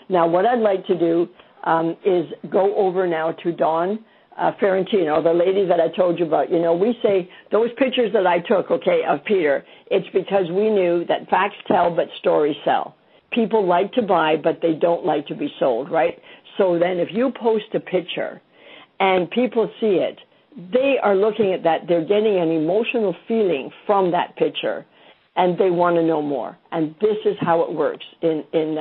Now, what I'd like to do is go over now to Dawn Ferrantino, the lady that I told you about. You know, we say those pictures that I took, okay, of Peter, it's because we knew that facts tell but stories sell. People like to buy, but they don't like to be sold, right? So then if you post a picture and people see it, they are looking at that. They're getting an emotional feeling from that picture, and they want to know more. And this is how it works in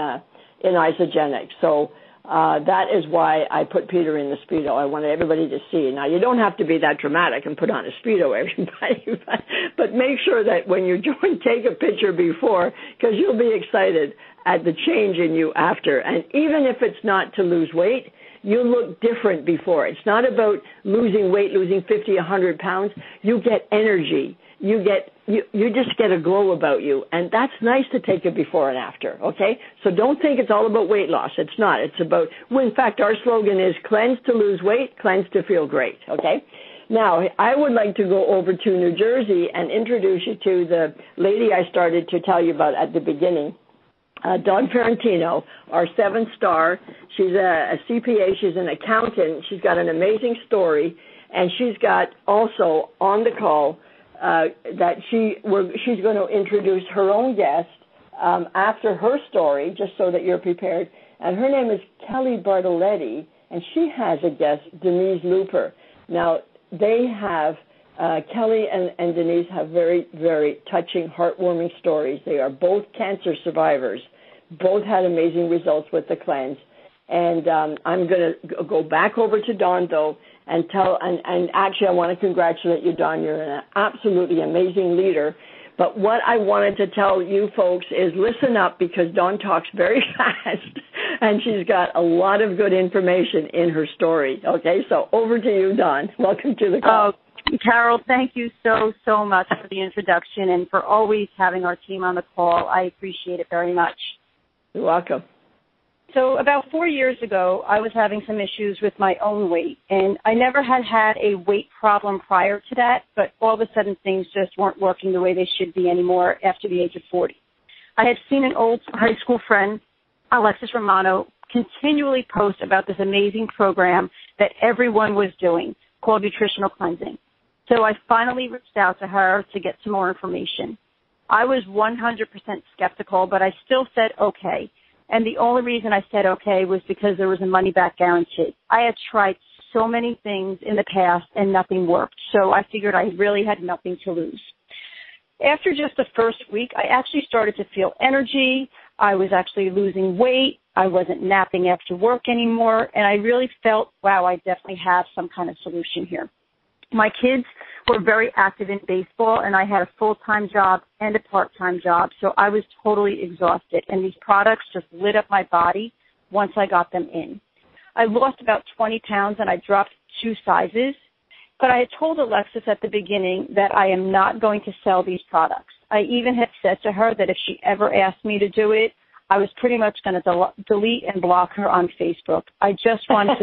Isagenix. So that is why I put Peter in the Speedo. I wanted everybody to see. Now, you don't have to be that dramatic and put on a Speedo, everybody, but make sure that when you join, take a picture before, because you'll be excited at the change in you after. And even if it's not to lose weight, you look different before. It's not about losing weight, losing 50, 100 pounds. You get energy. You just get a glow about you, and that's nice to take a before and after, okay? So don't think it's all about weight loss. It's not. It's about, well, in fact, our slogan is cleanse to lose weight, cleanse to feel great, okay? Now, I would like to go over to New Jersey and introduce you to the lady I started to tell you about at the beginning. Dawn Ferrantino, our 7-star. She's a CPA. She's an accountant. She's got an amazing story, and she's got also on the call that she's going to introduce her own guest after her story, just so that you're prepared. And her name is Kelly Bartoletti, and she has a guest, Denise Looper. Now, they have Kelly and Denise have very, very touching, heartwarming stories. They are both cancer survivors. Both had amazing results with the cleanse. And I'm going to go back over to Dawn, though, and actually I want to congratulate you, Dawn. You're an absolutely amazing leader. But what I wanted to tell you folks is listen up, because Dawn talks very fast, and she's got a lot of good information in her story. Okay, so over to you, Dawn. Welcome to the call. Carol, thank you so much for the introduction and for always having our team on the call. I appreciate it very much. You're welcome. So about 4 years ago, I was having some issues with my own weight, and I never had a weight problem prior to that, but all of a sudden things just weren't working the way they should be anymore after the age of 40. I had seen an old high school friend, Alexis Romano, continually post about this amazing program that everyone was doing called nutritional cleansing. So I finally reached out to her to get some more information. I was 100% skeptical, but I still said okay. And the only reason I said okay was because there was a money-back guarantee. I had tried so many things in the past and nothing worked. So I figured I really had nothing to lose. After just the first week, I actually started to feel energy. I was actually losing weight. I wasn't napping after work anymore. And I really felt, wow, I definitely have some kind of solution here. My kids were very active in baseball, and I had a full-time job and a part-time job, so I was totally exhausted. And these products just lit up my body once I got them in. I lost about 20 pounds, and I dropped 2 sizes. But I had told Alexis at the beginning that I am not going to sell these products. I even had said to her that if she ever asked me to do it, I was pretty much going to delete and block her on Facebook. I just wanted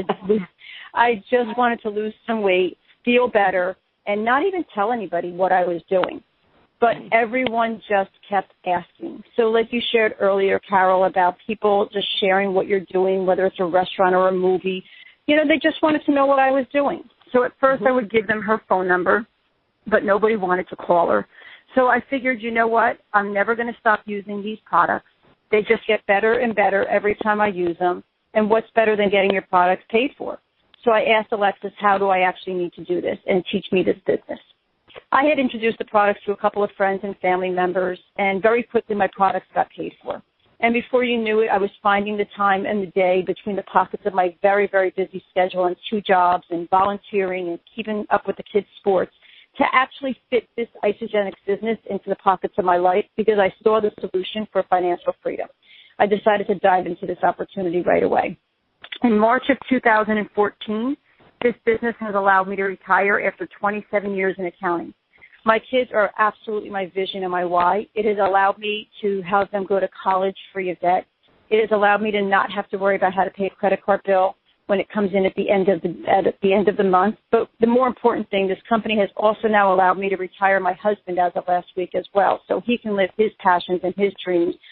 to lose some weight, feel better, and not even tell anybody what I was doing. But everyone just kept asking. So like you shared earlier, Carol, about people just sharing what you're doing, whether it's a restaurant or a movie, they just wanted to know what I was doing. So at first I would give them her phone number, but nobody wanted to call her. So I figured, you know what, I'm never going to stop using these products. They just get better and better every time I use them. And what's better than getting your products paid for? So I asked Alexis, how do I actually need to do this and teach me this business? I had introduced the products to a couple of friends and family members, and very quickly my products got paid for. And before you knew it, I was finding the time and the day between the pockets of my very, very busy schedule and 2 jobs and volunteering and keeping up with the kids' sports to actually fit this Isagenix business into the pockets of my life, because I saw the solution for financial freedom. I decided to dive into this opportunity right away. In March of 2014, this business has allowed me to retire after 27 years in accounting. My kids are absolutely my vision and my why. It has allowed me to have them go to college free of debt. It has allowed me to not have to worry about how to pay a credit card bill when it comes in at the end of the month. But the more important thing, this company has also now allowed me to retire my husband as of last week as well, so he can live his passions and his dreams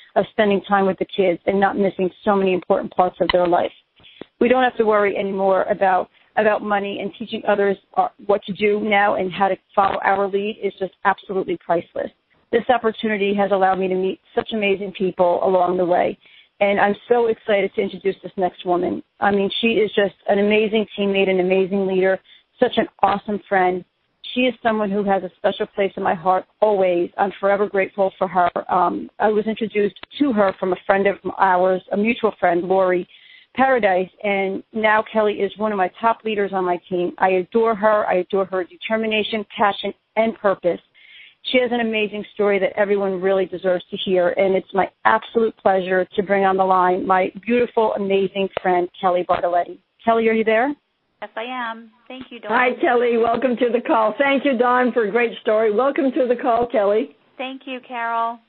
of spending time with the kids and not missing so many important parts of their life. We don't have to worry anymore about money, and teaching others what to do now and how to follow our lead is just absolutely priceless. This opportunity has allowed me to meet such amazing people along the way, and I'm so excited to introduce this next woman. I mean, she is just an amazing teammate, an amazing leader, such an awesome friend. She is someone who has a special place in my heart always. I'm forever grateful for her. I was introduced to her from a friend of ours, a mutual friend, Lori Paradise, and now Kelly is one of my top leaders on my team. I adore her. I adore her determination, passion, and purpose. She has an amazing story that everyone really deserves to hear, and it's my absolute pleasure to bring on the line my beautiful, amazing friend, Kelly Bartoletti. Kelly, are you there? Yes, I am. Thank you, Dawn. Hi, Kelly. Welcome to the call. Thank you, Dawn, for a great story. Welcome to the call, Kelly. Thank you, Carol.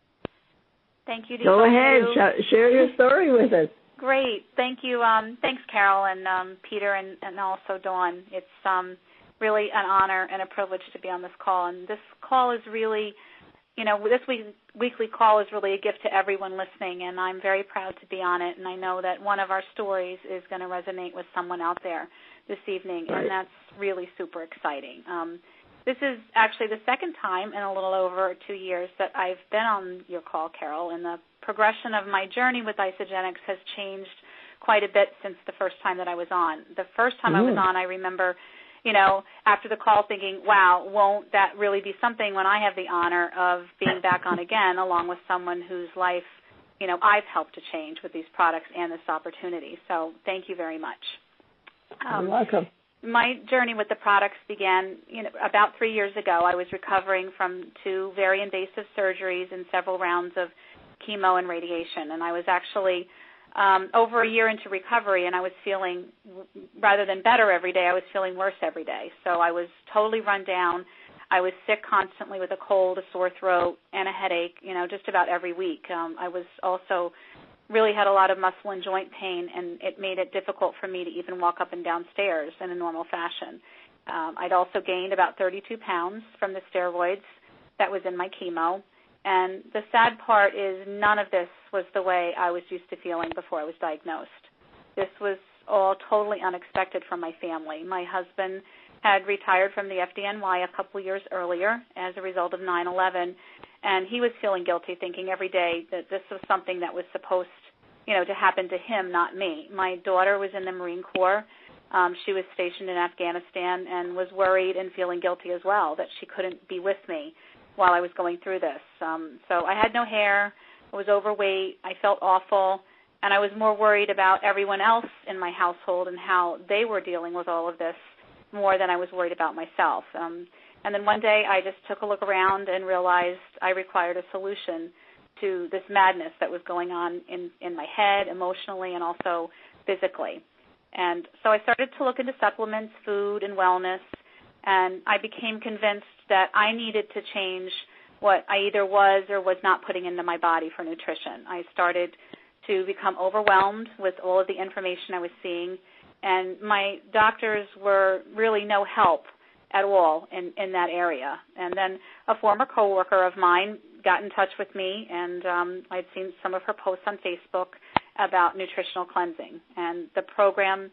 Thank you. Go ahead. Share your story with us. Great. Thank you. Thanks, Carol and Peter and also Dawn. It's really an honor and a privilege to be on this call. And this call is really, this weekly call is really a gift to everyone listening, and I'm very proud to be on it. And I know that one of our stories is going to resonate with someone out there this evening, right. And that's really super exciting. This is actually the second time in a little over 2 years that I've been on your call, Carol, and the progression of my journey with Isagenix has changed quite a bit since the first time that I was on. The first time I was on, I remember, after the call thinking, wow, won't that really be something when I have the honor of being back on again along with someone whose life, I've helped to change with these products and this opportunity. So thank you very much. You're welcome. My journey with the products began, about 3 years ago. I was recovering from 2 very invasive surgeries and several rounds of chemo and radiation, and I was actually over a year into recovery, and I was feeling, rather than better every day, I was feeling worse every day. So I was totally run down. I was sick constantly with a cold, a sore throat, and a headache, just about every week. I was also really had a lot of muscle and joint pain, and it made it difficult for me to even walk up and down stairs in a normal fashion. I'd also gained about 32 pounds from the steroids that was in my chemo. And the sad part is none of this was the way I was used to feeling before I was diagnosed. This was all totally unexpected from my family. My husband had retired from the FDNY a couple years earlier as a result of 9/11, and he was feeling guilty, thinking every day that this was something that was supposed, to happen to him, not me. My daughter was in the Marine Corps. She was stationed in Afghanistan and was worried and feeling guilty as well that she couldn't be with me while I was going through this. So I had no hair. I was overweight. I felt awful. And I was more worried about everyone else in my household and how they were dealing with all of this more than I was worried about myself. And then one day I just took a look around and realized I required a solution to this madness that was going on in my head, emotionally, and also physically. And so I started to look into supplements, food, and wellness, and I became convinced that I needed to change what I either was or was not putting into my body for nutrition. I started to become overwhelmed with all of the information I was seeing, and my doctors were really no help at all in that area. And then a former coworker of mine got in touch with me, and I'd seen some of her posts on Facebook about nutritional cleansing. And the program,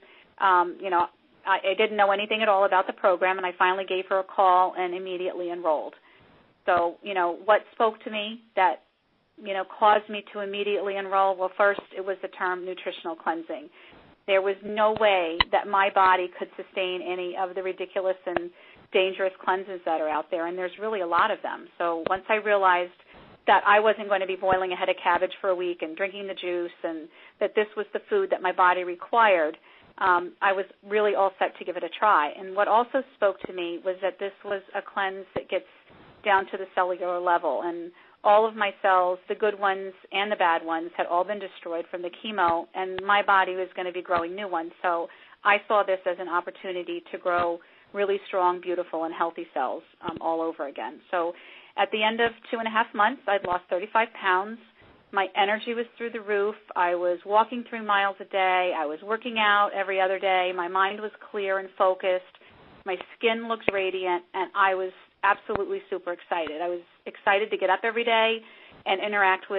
I didn't know anything at all about the program, and I finally gave her a call and immediately enrolled. So, what spoke to me that, caused me to immediately enroll? Well, first, it was the term nutritional cleansing. There was no way that my body could sustain any of the ridiculous and dangerous cleanses that are out there, and there's really a lot of them. So once I realized that I wasn't going to be boiling a head of cabbage for a week and drinking the juice, and that this was the food that my body required, I was really all set to give it a try. And what also spoke to me was that this was a cleanse that gets down to the cellular level, and all of my cells, the good ones and the bad ones, had all been destroyed from the chemo, and my body was going to be growing new ones. So I saw this as an opportunity to grow really strong, beautiful, and healthy cells all over again. So at the end of 2.5 months, I'd lost 35 pounds. My energy was through the roof. I was walking 3 miles a day. I was working out every other day. My mind was clear and focused. My skin looked radiant, and I was absolutely super excited. I was excited to get up every day and interact with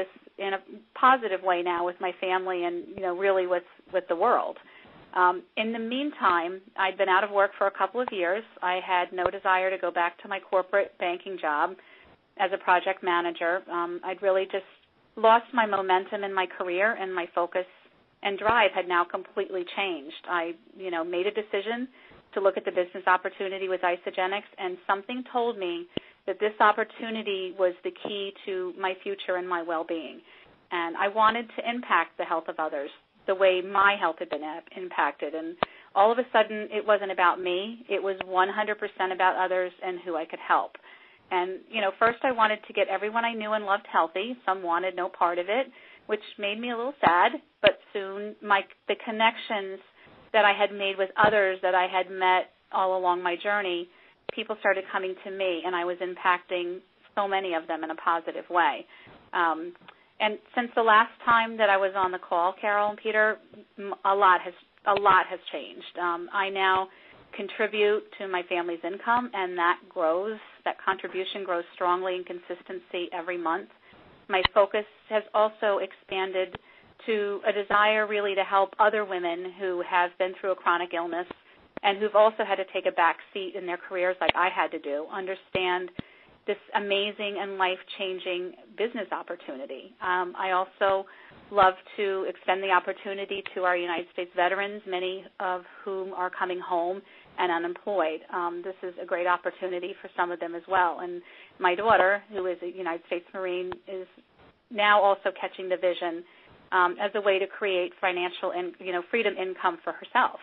in a positive way now with my family and, really with the world. In the meantime, I'd been out of work for a couple of years. I had no desire to go back to my corporate banking job as a project manager. I'd really just lost my momentum in my career, and my focus and drive had now completely changed. I, made a decision to look at the business opportunity with Isagenix, and something told me that this opportunity was the key to my future and my well-being. And I wanted to impact the health of others the way my health had been impacted. And all of a sudden, it wasn't about me. It was 100% about others and who I could help. And, first I wanted to get everyone I knew and loved healthy. Some wanted no part of it, which made me a little sad. But soon the connections that I had made with others that I had met all along my journey, people started coming to me, and I was impacting so many of them in a positive way. And since the last time that I was on the call, Carol and Peter, a lot has changed. I now contribute to my family's income, and that contribution grows strongly in consistency every month. My focus has also expanded to a desire really to help other women who have been through a chronic illness and who've also had to take a back seat in their careers like I had to do, understand this amazing and life-changing business opportunity. I also love to extend the opportunity to our United States veterans, many of whom are coming home and unemployed. This is a great opportunity for some of them as well. And my daughter, who is a United States Marine, is now also catching the vision as a way to create financial and freedom income for herself.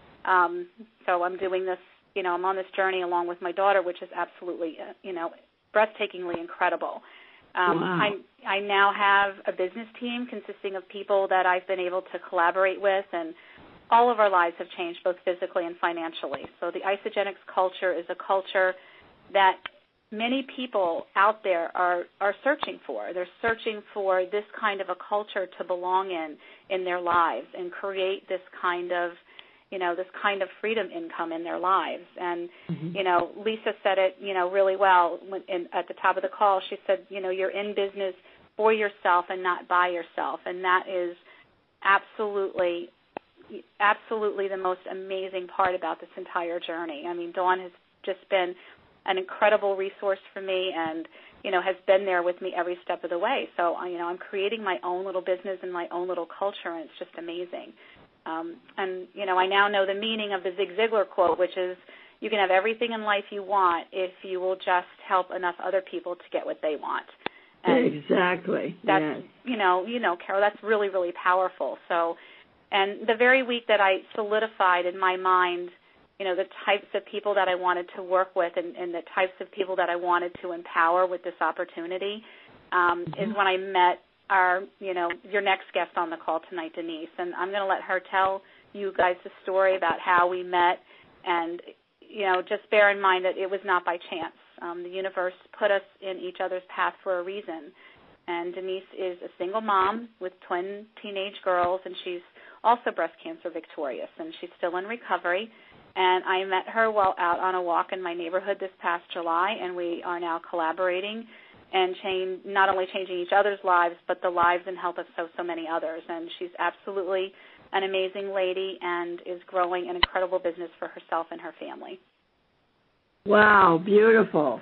So I'm doing this, I'm on this journey along with my daughter, which is absolutely, breathtakingly incredible. Wow. I now have a business team consisting of people that I've been able to collaborate with, and all of our lives have changed both physically and financially. So the Isagenix culture is a culture that many people out there are searching for. They're searching for this kind of a culture to belong in their lives and create this kind of freedom income in their lives. And, Lisa said it, really well at the top of the call. She said, you're in business for yourself and not by yourself. And that is absolutely the most amazing part about this entire journey. I mean, Dawn has just been an incredible resource for me and, has been there with me every step of the way. So, I'm creating my own little business and my own little culture, and it's just amazing. I now know the meaning of the Zig Ziglar quote, which is, you can have everything in life you want if you will just help enough other people to get what they want. And exactly. That's, yes. Carol, that's really, really powerful. So, and the very week that I solidified in my mind, the types of people that I wanted to work with and the types of people that I wanted to empower with this opportunity is when I met your next guest on the call tonight, Denise. And I'm going to let her tell you guys the story about how we met. And, just bear in mind that it was not by chance. The universe put us in each other's path for a reason. And Denise is a single mom with twin teenage girls, and she's also breast cancer victorious, and she's still in recovery. And I met her while out on a walk in my neighborhood this past July, and we are now collaborating and not only changing each other's lives, but the lives and health of so many others. And she's absolutely an amazing lady and is growing an incredible business for herself and her family. Wow, beautiful.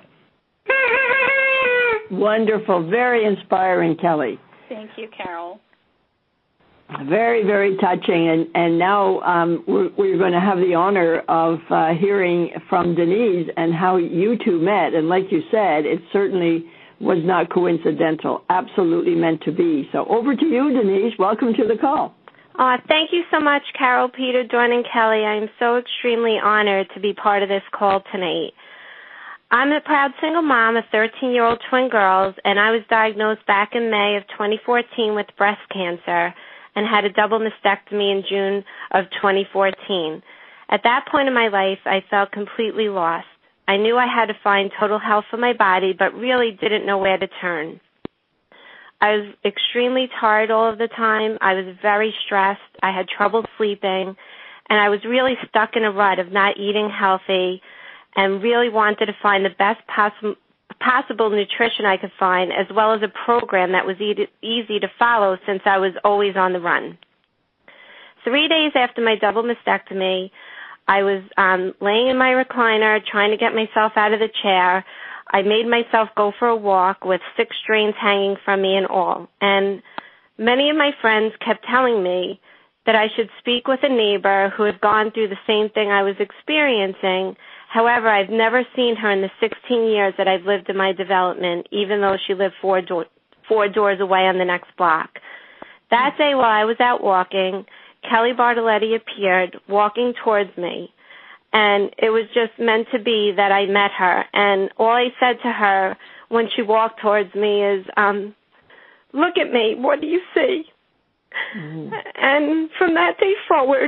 Wonderful, very inspiring, Kelly. Thank you, Carol. Very, very touching. And now we're going to have the honor of hearing from Denise and how you two met. And like you said, it certainly was not coincidental, absolutely meant to be. So over to you, Denise. Welcome to the call. Thank you so much, Carol, Peter, Dawn, and Kelly. I am so extremely honored to be part of this call tonight. I'm a proud single mom of 13-year-old twin girls, and I was diagnosed back in May of 2014 with breast cancer and had a double mastectomy in June of 2014. At that point in my life, I felt completely lost. I knew I had to find total health for my body, but really didn't know where to turn. I was extremely tired all of the time. I was very stressed. I had trouble sleeping, and I was really stuck in a rut of not eating healthy and really wanted to find the best possible nutrition I could find, as well as a program that was easy to follow since I was always on the run. 3 days after my double mastectomy, I was laying in my recliner trying to get myself out of the chair. I made myself go for a walk with 6 strains hanging from me and all. And many of my friends kept telling me that I should speak with a neighbor who had gone through the same thing I was experiencing. However, I've never seen her in the 16 years that I've lived in my development, even though she lived four doors away on the next block. That day while I was out walking, Kelly Bartoletti appeared walking towards me, and it was just meant to be that I met her. And all I said to her when she walked towards me is, look at me, what do you see? Mm-hmm. And from that day forward,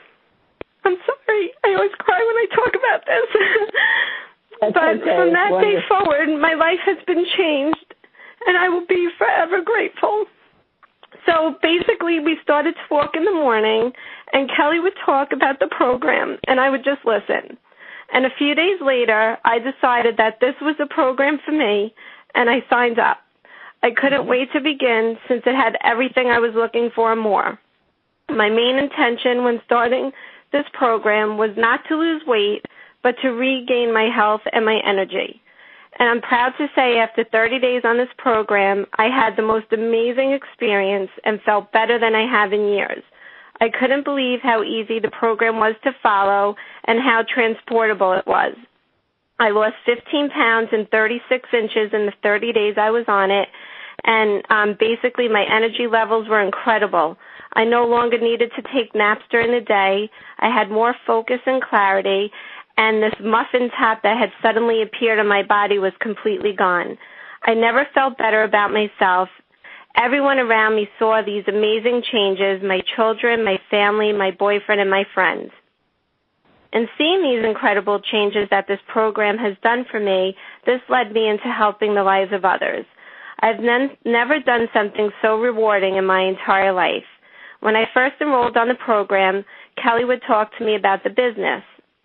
I'm sorry, I always cry when I talk about this. But okay. From that day forward, my life has been changed, and I will be forever grateful. So basically, we started to walk in the morning, and Kelly would talk about the program, and I would just listen. And a few days later, I decided that this was a program for me, and I signed up. I couldn't wait to begin since it had everything I was looking for and more. My main intention when starting this program was not to lose weight, but to regain my health and my energy. And I'm proud to say after 30 days on this program, I had the most amazing experience and felt better than I have in years. I couldn't believe how easy the program was to follow and how transportable it was. I lost 15 pounds and 36 inches in the 30 days I was on it, and basically my energy levels were incredible. I no longer needed to take naps during the day. I had more focus and clarity, and this muffin top that had suddenly appeared on my body was completely gone. I never felt better about myself. Everyone around me saw these amazing changes, my children, my family, my boyfriend, and my friends. And seeing these incredible changes that this program has done for me, this led me into helping the lives of others. I've never done something so rewarding in my entire life. When I first enrolled on the program, Kelly would talk to me about the business.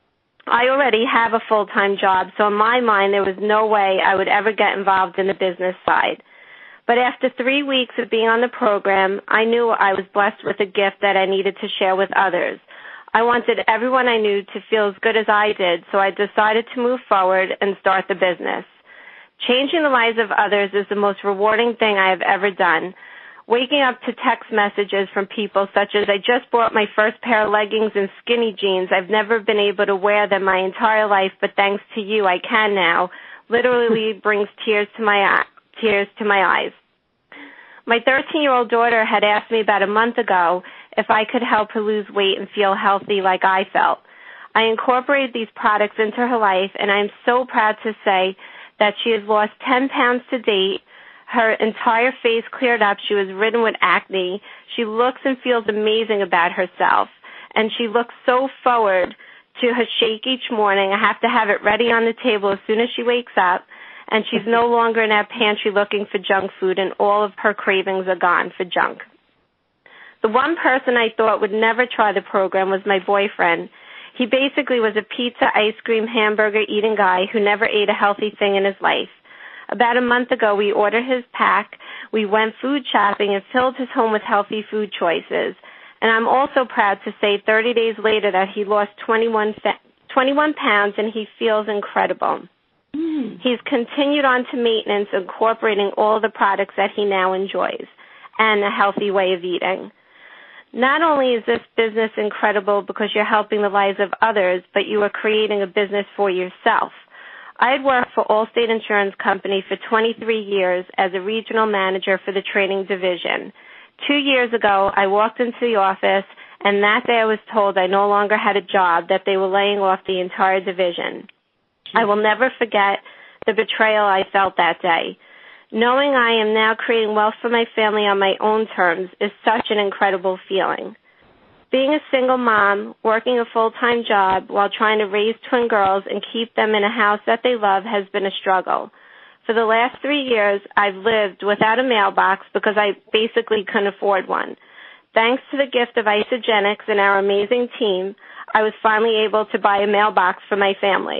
I already have a full-time job, so in my mind there was no way I would ever get involved in the business side. But after 3 weeks of being on the program, I knew I was blessed with a gift that I needed to share with others. I wanted everyone I knew to feel as good as I did, so I decided to move forward and start the business. Changing the lives of others is the most rewarding thing I have ever done. Waking up to text messages from people such as, I just bought my first pair of leggings and skinny jeans. I've never been able to wear them my entire life, but thanks to you, I can now, literally brings tears to my eyes. My 13-year-old daughter had asked me about a month ago if I could help her lose weight and feel healthy like I felt. I incorporated these products into her life, and I'm so proud to say that she has lost 10 pounds to date. Her entire face cleared up. She was ridden with acne. She looks and feels amazing about herself, and she looks so forward to her shake each morning. I have to have it ready on the table as soon as she wakes up, and she's no longer in our pantry looking for junk food, and all of her cravings are gone for junk. The one person I thought would never try the program was my boyfriend. He basically was a pizza, ice cream, hamburger eating guy who never ate a healthy thing in his life. About a month ago, we ordered his pack, we went food shopping, and filled his home with healthy food choices. And I'm also proud to say 30 days later that he lost 21 pounds, and he feels incredible. He's continued on to maintenance, incorporating all the products that he now enjoys, and a healthy way of eating. Not only is this business incredible because you're helping the lives of others, but you are creating a business for yourself. I had worked for Allstate Insurance Company for 23 years as a regional manager for the training division. 2 years ago, I walked into the office, and that day I was told I no longer had a job, that they were laying off the entire division. I will never forget the betrayal I felt that day. Knowing I am now creating wealth for my family on my own terms is such an incredible feeling. Being a single mom, working a full-time job while trying to raise twin girls and keep them in a house that they love has been a struggle. For the last 3 years, I've lived without a mailbox because I basically couldn't afford one. Thanks to the gift of Isogenics and our amazing team, I was finally able to buy a mailbox for my family.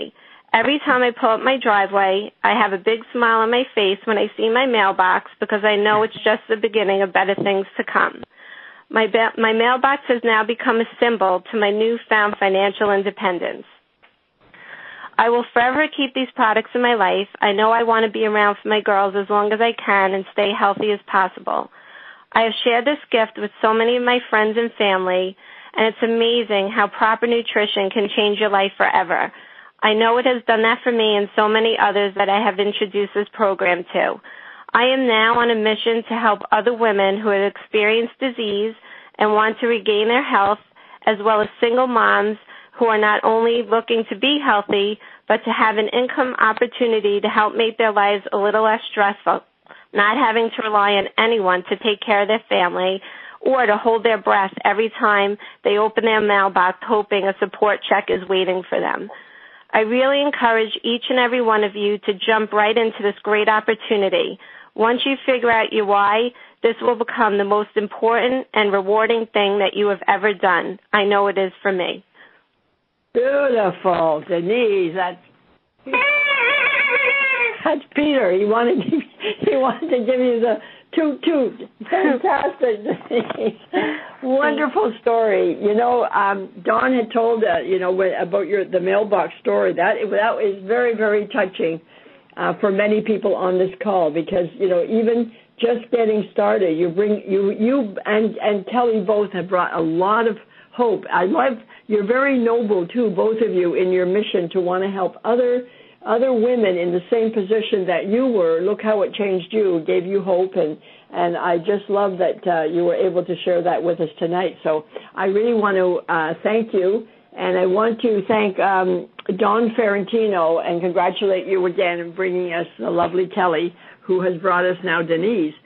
Every time I pull up my driveway, I have a big smile on my face when I see my mailbox because I know it's just the beginning of better things to come. My mailbox has now become a symbol to my newfound financial independence. I will forever keep these products in my life. I know I want to be around for my girls as long as I can and stay healthy as possible. I have shared this gift with so many of my friends and family, and it's amazing how proper nutrition can change your life forever. I know it has done that for me and so many others that I have introduced this program to. I am now on a mission to help other women who have experienced disease and want to regain their health, as well as single moms who are not only looking to be healthy, but to have an income opportunity to help make their lives a little less stressful, not having to rely on anyone to take care of their family or to hold their breath every time they open their mailbox hoping a support check is waiting for them. I really encourage each and every one of you to jump right into this great opportunity. Once you figure out your why, this will become the most important and rewarding thing that you have ever done. I know it is for me. Beautiful, Denise. That's Peter. He wanted to give you the toot. Fantastic, Denise. Wonderful story. You know, Dawn had told about the mailbox story. That is very, very touching for many people on this call, because even just getting started, you and Kelly both have brought a lot of hope. You're very noble too, both of you, in your mission to want to help other women in the same position that you were. Look how it changed you, gave you hope, and I just love that you were able to share that with us tonight. So I really want to thank you, and I want to thank Dawn Ferrantino and congratulate you again in bringing us the lovely Kelly, who has brought us now Denise.